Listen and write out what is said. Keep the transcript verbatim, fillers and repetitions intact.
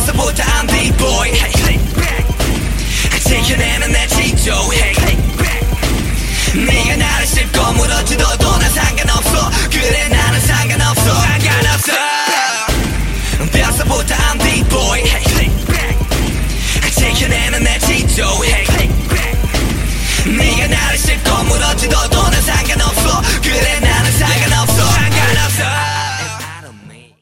가서부터 I'm the boy. 지켜내는 내 지조해. 네가 나를 씹고 물어뜯어도 난 상관없어. 그래